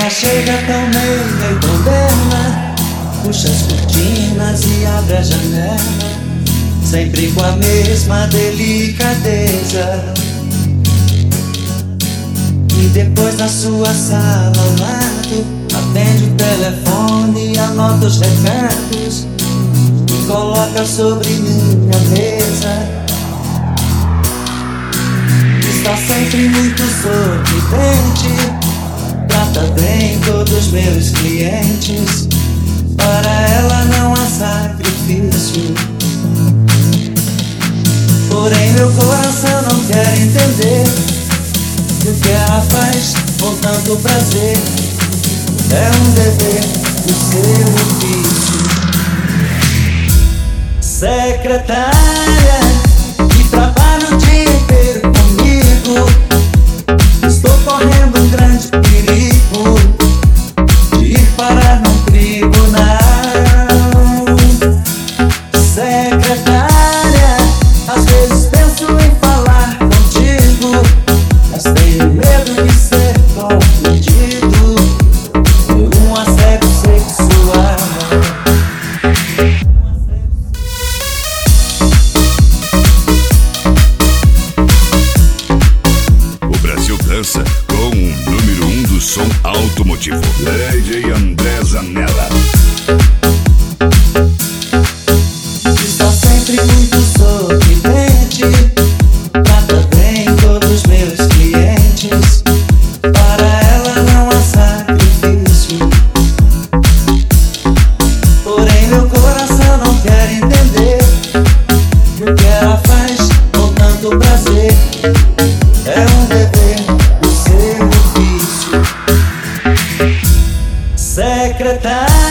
Ela chega tão meiga e tão bela, puxa as cortinas e abre a janela, sempre com a mesma delicadeza. E depois na sua sala ao lado, atende o telefone e anota os recados e coloca sobre minha mesa. Está sempre muito sorridente, trata bem todos os meus clientes, para ela não há sacrifício. Porém meu coração não quer entender que o que ela faz com tanto prazer é um dever do seu ofício. Secretária que trabalha o dia inteiro comigo, estou correndo um grande perigo de ir parar num tribunal. Secretária, às vezes penso em falar contigo, mas tenho medo de ser confundido por um assédio sexual. O Brasil dança com o número 1 do som automotivo, DJ André Zanella. Está sempre muito sorridente, trata bem todos os meus clientes, para ela não há sacrifício. Porém meu coração não quer entender que o que ela faz com tanto prazer é um dever do seu ofício. Secretária